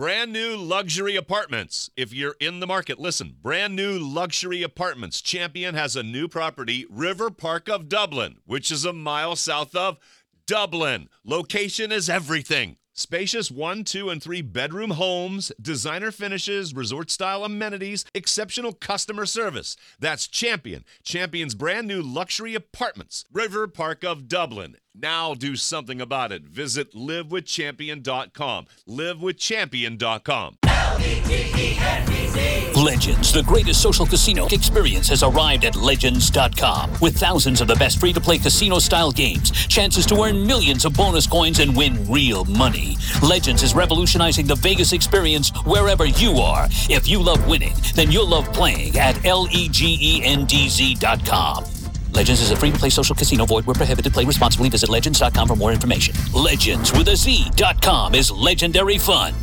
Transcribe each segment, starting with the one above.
Brand new luxury apartments. If you're in the market, listen. Brand new luxury apartments. Champion has a new property, River Park of Dublin, which is a mile south of Dublin. Location is everything. Spacious 1, 2, and 3 bedroom homes, designer finishes, resort-style amenities, exceptional customer service. That's Champion. Champion's brand new luxury apartments, River Park of Dublin. Now do something about it. Visit livewithchampion.com. Livewithchampion.com. Legends, the greatest social casino experience, has arrived at Legends.com. With thousands of the best free-to-play casino-style games, chances to earn millions of bonus coins and win real money. Legends is revolutionizing the Vegas experience wherever you are. If you love winning, then you'll love playing at LEGENDZ.com. Legends is a free-to-play social casino. Void where prohibited. Play responsibly. Visit Legends.com for more information. Legends with a Z.com is legendary fun.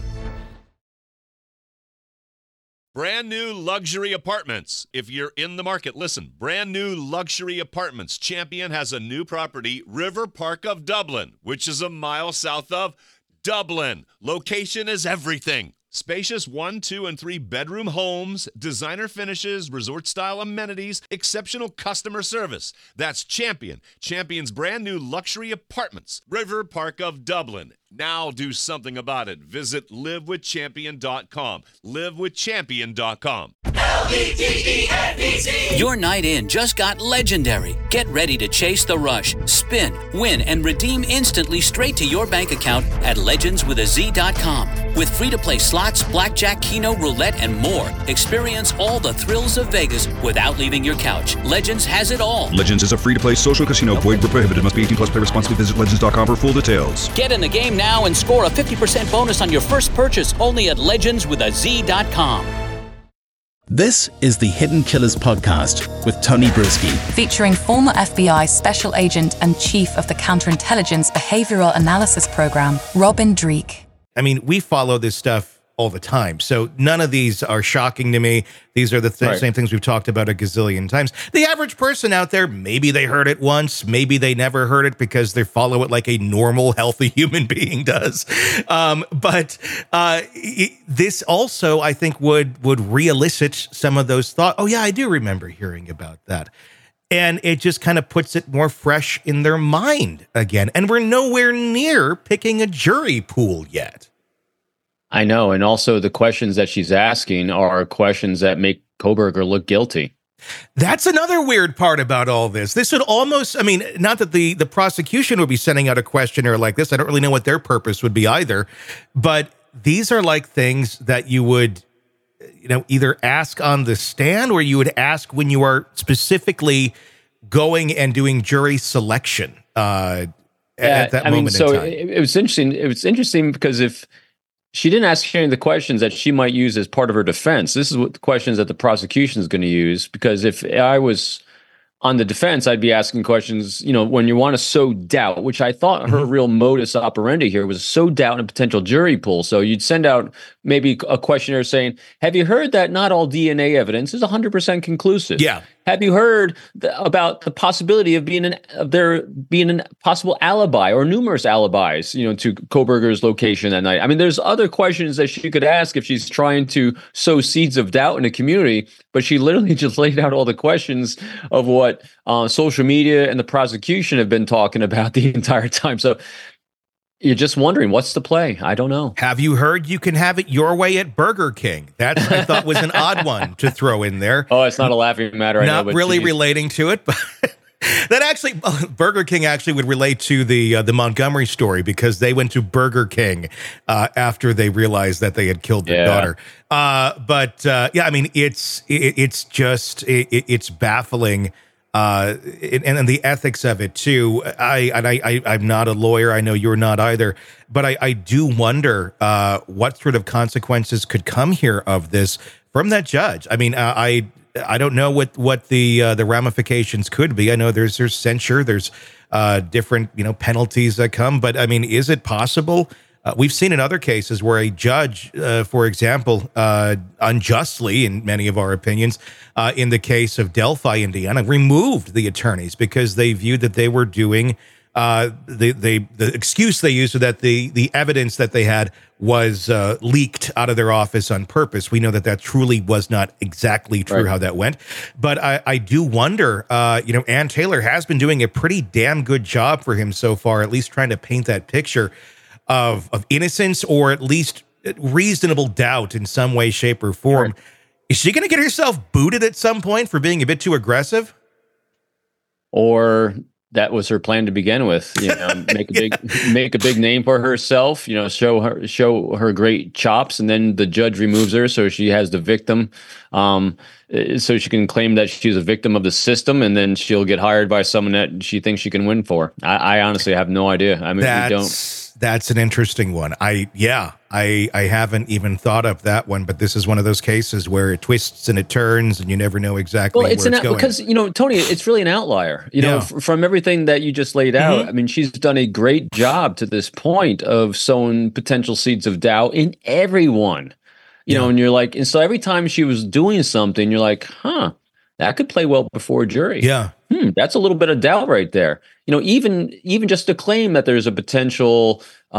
Brand new luxury apartments. If you're in the market, listen. Brand new luxury apartments. Champion has a new property, River Park of Dublin, which is a mile south of Dublin. Location is everything. Spacious 1, 2, and 3 bedroom homes, designer finishes, resort-style amenities, exceptional customer service. That's Champion. Champion's brand new luxury apartments, River Park of Dublin. Now do something about it. Visit livewithchampion.com. Livewithchampion.com. LEGENDZ. Your night in just got legendary. Get ready to chase the rush, spin, win, and redeem instantly straight to your bank account at legendswithaz.com. With free-to-play slots, blackjack, keno, roulette, and more. Experience all the thrills of Vegas without leaving your couch. Legends has it all. Legends is a free-to-play social casino. Void where prohibited. Must be 18 plus. Play responsibly. Visit legends.com for full details. Get in the game now and score a 50% bonus on your first purchase only at legendswithaz.com. This is the Hidden Killers podcast with Tony Brueski, featuring former FBI Special Agent and Chief of the Counterintelligence Behavioral Analysis Program, Robin Dreeke. I mean, we follow this stuff all the time, so none of these are shocking to me. These are the same things we've talked about a gazillion times. The average person out there, maybe they heard it once, maybe they never heard it because they follow it like a normal, healthy human being does. But this also, I think, would re-elicit some of those thoughts. Oh, yeah, I do remember hearing about that. And it just kind of puts it more fresh in their mind again. And we're nowhere near picking a jury pool yet. I know. And also the questions that she's asking are questions that make Kohberger look guilty. That's another weird part about all this. This would almost, I mean, not that the prosecution would be sending out a questionnaire like this. I don't really know what their purpose would be either. But these are like things that you would, either ask on the stand or you would ask when you are specifically going and doing jury selection at that moment in time. It was interesting. It was interesting because if she didn't ask any of the questions that she might use as part of her defense, this is what the questions that the prosecution is going to use. Because if I was on the defense, I'd be asking questions, when you want to sow doubt, which I thought her real modus operandi here was sow doubt in a potential jury pool. So you'd send out maybe a questionnaire saying, have you heard that not all DNA evidence is 100% conclusive? Yeah. Have you heard about the possibility of there being a possible alibi or numerous alibis, to Kohberger's location that night? I mean, there's other questions that she could ask if she's trying to sow seeds of doubt in a community, but she literally just laid out all the questions of what social media and the prosecution have been talking about the entire time. So you're just wondering, what's the play? I don't know. Have you heard you can have it your way at Burger King? That I thought was an odd one to throw in there. Oh, it's not a laughing matter. Not really relating to it, but that actually, Burger King actually would relate to the Montgomery story because they went to Burger King after they realized that they had killed their daughter. I mean, it's just baffling. And the ethics of it too. I'm not a lawyer. I know you're not either, but I do wonder what sort of consequences could come here of this from that judge. I mean, I don't know what the ramifications could be. I know there's censure, there's different penalties that come, but I mean, is it possible? We've seen in other cases where a judge, for example, unjustly, in many of our opinions, in the case of Delphi, Indiana, removed the attorneys because they viewed that they were doing the excuse they used was that the evidence that they had was leaked out of their office on purpose. We know that truly was not exactly true how that went. But I do wonder, Ann Taylor has been doing a pretty damn good job for him so far, at least trying to paint that picture of innocence, or at least reasonable doubt in some way, shape, or form. Right. Is she going to get herself booted at some point for being a bit too aggressive? Or that was her plan to begin with, make a big name for herself, show her great chops, and then the judge removes her, so she has the victim, so she can claim that she's a victim of the system, and then she'll get hired by someone that she thinks she can win for. I honestly have no idea. I mean, we don't. That's an interesting one. I haven't even thought of that one, but this is one of those cases where it twists and it turns and you never know exactly where it's going. Because, Tony, it's really an outlier, from everything that you just laid out. I mean, she's done a great job to this point of sowing potential seeds of doubt in everyone, and you're like, and so every time she was doing something, you're like, that could play well before a jury. Yeah. That's a little bit of doubt right there. Even just to claim that there's a potential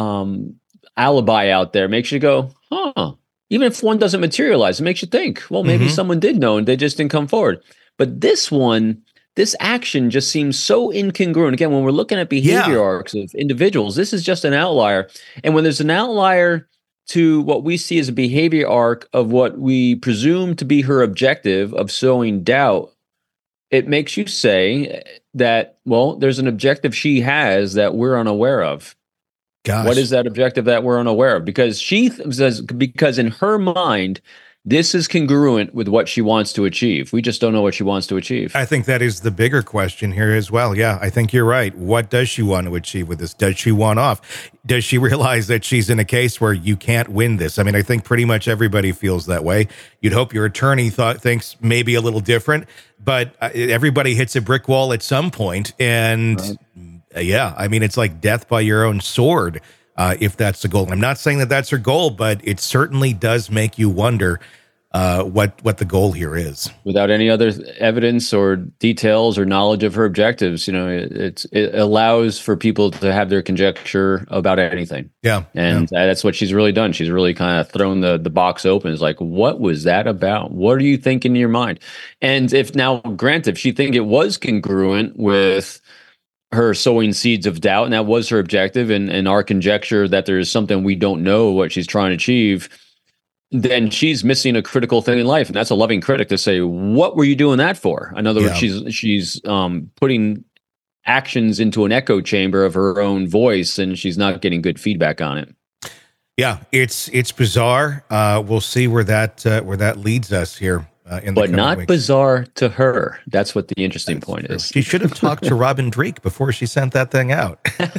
alibi out there makes you go, even if one doesn't materialize, it makes you think, well, maybe someone did know and they just didn't come forward. But this action just seems so incongruent. Again, when we're looking at behavior arcs of individuals, this is just an outlier. And when there's an outlier to what we see as a behavior arc of what we presume to be her objective of sowing doubt, it makes you say that, well, there's an objective she has that we're unaware of. Gosh. What is that objective that we're unaware of? Because she says, because in her mind, this is congruent with what she wants to achieve. We just don't know what she wants to achieve. I think that is the bigger question here as well. Yeah, I think you're right. What does she want to achieve with this? Does she want off? Does she realize that she's in a case where you can't win this? I mean, I think pretty much everybody feels that way. You'd hope your attorney thinks maybe a little different, but everybody hits a brick wall at some point. And I mean, it's like death by your own sword. If that's the goal. I'm not saying that that's her goal, but it certainly does make you wonder what the goal here is. Without any other evidence or details or knowledge of her objectives, it allows for people to have their conjecture about anything. Yeah. And that's what she's really done. She's really kind of thrown the box open. It's like, what was that about? What are you thinking in your mind? And if she think it was congruent with her sowing seeds of doubt, and that was her objective, and our conjecture that there is something we don't know what she's trying to achieve, then she's missing a critical thing in life. And that's a loving critic to say, what were you doing that for? In other words, she's putting actions into an echo chamber of her own voice, and she's not getting good feedback on it. Yeah, it's bizarre. We'll see where that leads us here. But not weeks. Bizarre to her. That's what the interesting point is. She should have talked to Robin Dreeke before she sent that thing out.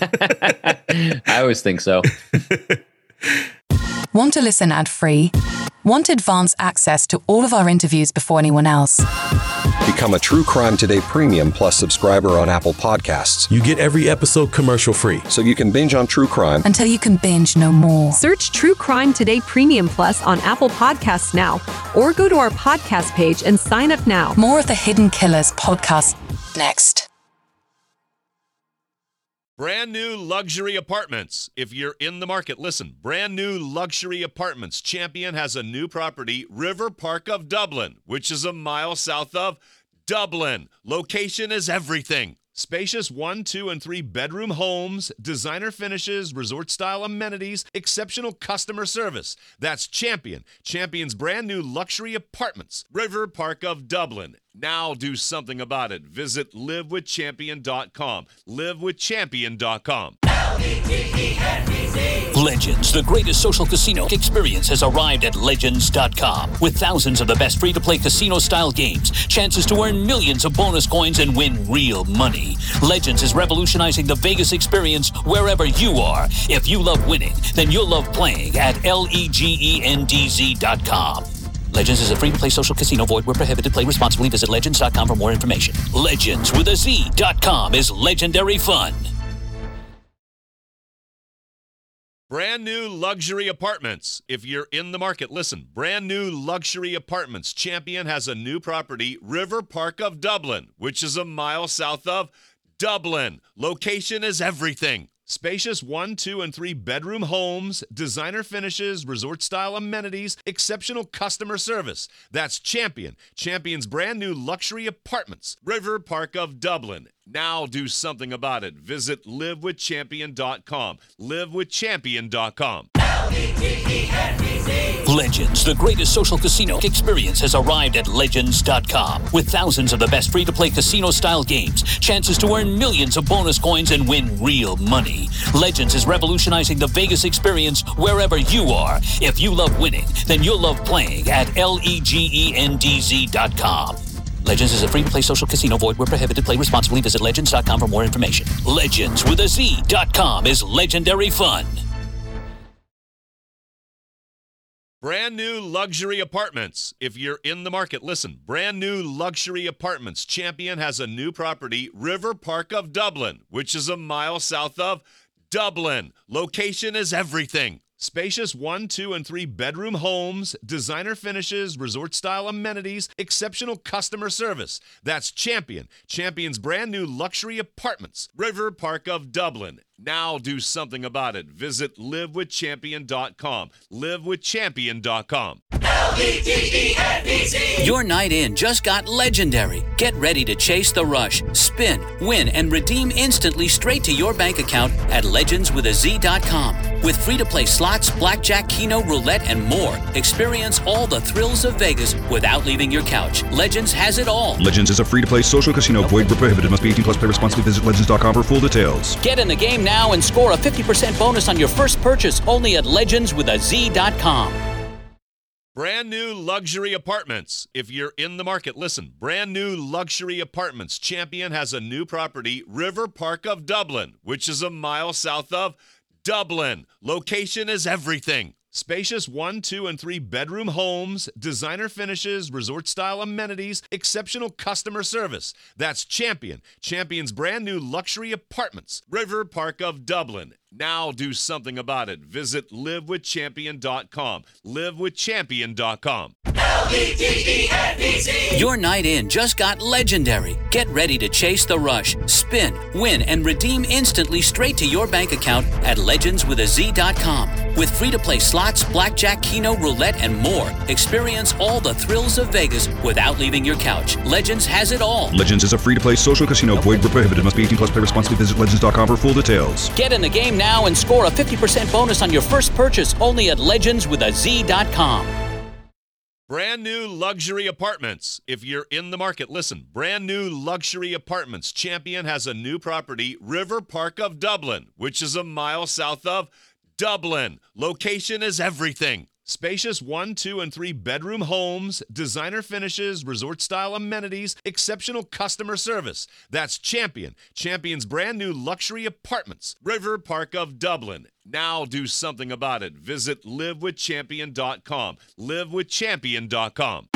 I always think so. Want to listen ad-free? Want advanced access to all of our interviews before anyone else? Become a True Crime Today Premium Plus subscriber on Apple Podcasts. You get every episode commercial-free, so you can binge on true crime until you can binge no more. Search True Crime Today Premium Plus on Apple Podcasts now, or go to our podcast page and sign up now. More of the Hidden Killers podcast next. Brand new luxury apartments. If you're in the market, listen. Brand new luxury apartments. Champion has a new property, River Park of Dublin, which is a mile south of Dublin. Location is everything. Spacious 1, 2, and 3 bedroom homes, designer finishes, resort-style amenities, exceptional customer service. That's Champion. Champion's brand new luxury apartments, River Park of Dublin. Now do something about it. Visit livewithchampion.com. Livewithchampion.com. Legends, the greatest social casino experience, has arrived at Legends.com. With thousands of the best free-to-play casino-style games, chances to earn millions of bonus coins and win real money. Legends is revolutionizing the Vegas experience wherever you are. If you love winning, then you'll love playing at LEGENDZ.com. Legends is a free-to-play social casino. Void where prohibited. Play responsibly. Visit Legends.com for more information. Legends with a Z.com is legendary fun. Brand new luxury apartments. If you're in the market, listen. Brand new luxury apartments. Champion has a new property, River Park of Dublin, which is a mile south of Dublin. Location is everything. Spacious 1, 2, and 3 bedroom homes, designer finishes, resort-style amenities, exceptional customer service. That's Champion. Champion's brand new luxury apartments. River Park of Dublin. Now do something about it. Visit livewithchampion.com. Livewithchampion.com. Legends, the greatest social casino experience, has arrived at Legends.com. With thousands of the best free-to-play casino-style games, chances to earn millions of bonus coins and win real money. Legends is revolutionizing the Vegas experience wherever you are. If you love winning, then you'll love playing at LEGENDZ.com. Legends is a free-to-play social casino. Void where prohibited. Play responsibly. Visit Legends.com for more information. Legends with a Z.com is legendary fun. Brand new luxury apartments. If you're in the market, listen. Brand new luxury apartments. Champion has a new property, River Park of Dublin, which is a mile south of Dublin. Location is everything. Spacious 1, 2, and 3 bedroom homes, designer finishes, resort-style amenities, exceptional customer service. That's Champion. Champion's brand new luxury apartments. River Park of Dublin. Now do something about it. Visit livewithchampion.com. Livewithchampion.com. LEGENDZ. Your night in just got legendary. Get ready to chase the rush, spin, win, and redeem instantly straight to your bank account at legendswithaz.com. With free-to-play slots, blackjack, keno, roulette, and more. Experience all the thrills of Vegas without leaving your couch. Legends has it all. Legends is a free-to-play social casino. Void where prohibited. Must be 18 plus. Play responsibly. Visit legends.com for full details. Get in the game now and score a 50% bonus on your first purchase only at legendswithaz.com. Brand new luxury apartments. If you're in the market, listen. Brand new luxury apartments. Champion has a new property, River Park of Dublin, which is a mile south of Dublin. Location is everything. Spacious 1, 2, and 3 bedroom homes, designer finishes, resort-style amenities, exceptional customer service. That's Champion. Champion's brand new luxury apartments. River Park of Dublin. Now do something about it. Visit livewithchampion.com. Livewithchampion.com. LEGENDZ. Your night in just got legendary. Get ready to chase the rush, spin, win, and redeem instantly straight to your bank account at legendswithaz.com. With free-to-play slots, blackjack, keno, roulette, and more. Experience all the thrills of Vegas without leaving your couch. Legends has it all. Legends is a free-to-play social casino. Void where prohibited. Must be 18 plus. Play responsibly. Visit legends.com for full details. Get in the game now and score a 50% bonus on your first purchase only at legendswithaz.com. Brand new luxury apartments. If you're in the market, listen. Brand new luxury apartments. Champion has a new property, River Park of Dublin, which is a mile south of Dublin. Location is everything. Spacious 1, 2, and 3 bedroom homes, designer finishes, resort-style amenities, exceptional customer service. That's Champion. Champion's brand new luxury apartments. River Park of Dublin. Now do something about it. Visit livewithchampion.com. Livewithchampion.com.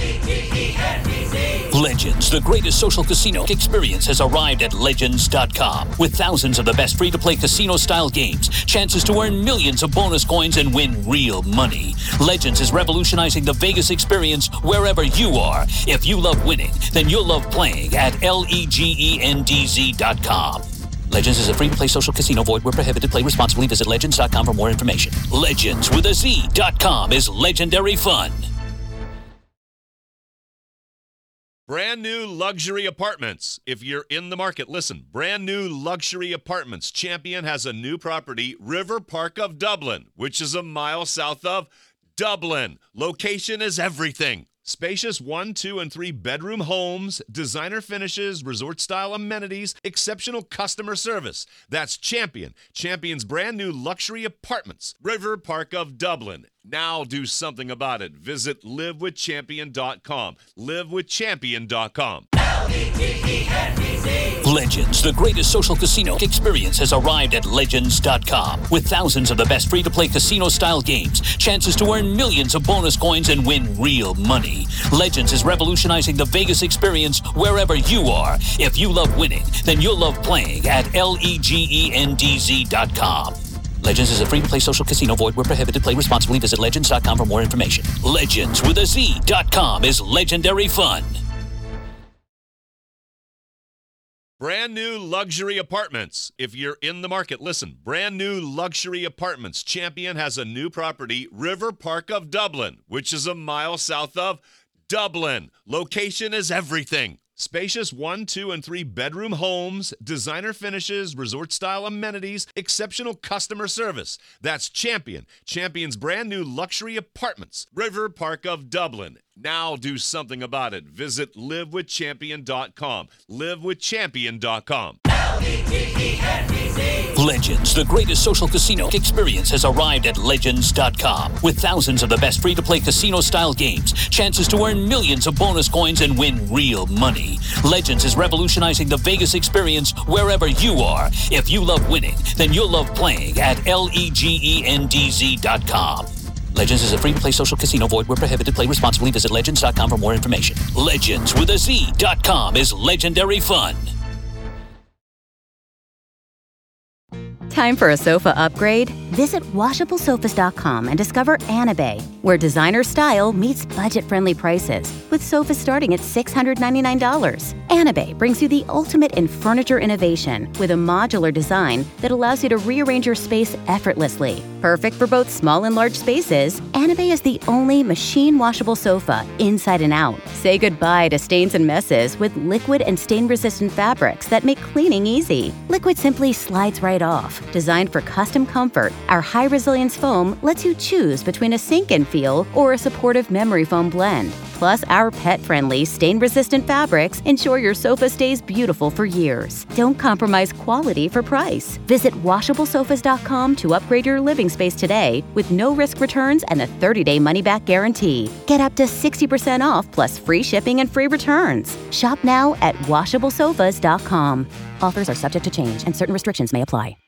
Legends, the greatest social casino experience, has arrived at Legends.com. With thousands of the best free-to-play casino-style games, chances to earn millions of bonus coins and win real money. Legends is revolutionizing the Vegas experience wherever you are. If you love winning, then you'll love playing at LEGENDZ.com. Legends is a free-to-play social casino. Void where prohibited. Play responsibly. Visit Legends.com for more information. Legends with a Z.com is legendary fun. Brand new luxury apartments. If you're in the market, listen. Brand new luxury apartments. Champion has a new property, River Park of Dublin, which is a mile south of Dublin. Location is everything. Spacious 1, 2, and 3 bedroom homes, designer finishes, resort-style amenities, exceptional customer service. That's Champion. Champion's brand new luxury apartments. River Park of Dublin. Now do something about it. Visit livewithchampion.com. Livewithchampion.com. Legends, the greatest social casino experience, has arrived at Legends.com. With thousands of the best free-to-play casino-style games, chances to earn millions of bonus coins and win real money. Legends is revolutionizing the Vegas experience wherever you are. If you love winning, then you'll love playing at LEGENDZ.com. Legends is a free-to-play social casino. Void where prohibited. Play responsibly. Visit Legends.com for more information. Legends with a Z.com is legendary fun. Brand new luxury apartments. If you're in the market, listen. Brand new luxury apartments. Champion has a new property, River Park of Dublin, which is a mile south of Dublin. Location is everything. Spacious 1, 2, and 3 bedroom homes, designer finishes, resort-style amenities, exceptional customer service. That's Champion. Champion's brand new luxury apartments, River Park of Dublin. Now do something about it. Visit livewithchampion.com. Livewithchampion.com. Legends, the greatest social casino experience, has arrived at Legends.com. With thousands of the best free-to-play casino-style games, chances to earn millions of bonus coins and win real money. Legends is revolutionizing the Vegas experience wherever you are. If you love winning, then you'll love playing at LEGENDZ.com. Legends is a free-to-play social casino. Void where prohibited. Play responsibly. Visit Legends.com for more information. Legends with a Z.com is legendary fun. Time for a sofa upgrade? Visit WashableSofas.com and discover Anabay, where designer style meets budget-friendly prices, with sofas starting at $699. Anabay brings you the ultimate in furniture innovation with a modular design that allows you to rearrange your space effortlessly. Perfect for both small and large spaces, Anabay is the only machine-washable sofa inside and out. Say goodbye to stains and messes with liquid and stain-resistant fabrics that make cleaning easy. Liquid simply slides right off. Designed for custom comfort, our high-resilience foam lets you choose between a sink-in feel or a supportive memory foam blend. Plus, our pet-friendly, stain-resistant fabrics ensure your sofa stays beautiful for years. Don't compromise quality for price. Visit WashableSofas.com to upgrade your living space today with no-risk returns and a 30-day money-back guarantee. Get up to 60% off plus free shipping and free returns. Shop now at WashableSofas.com. Offers are subject to change and certain restrictions may apply.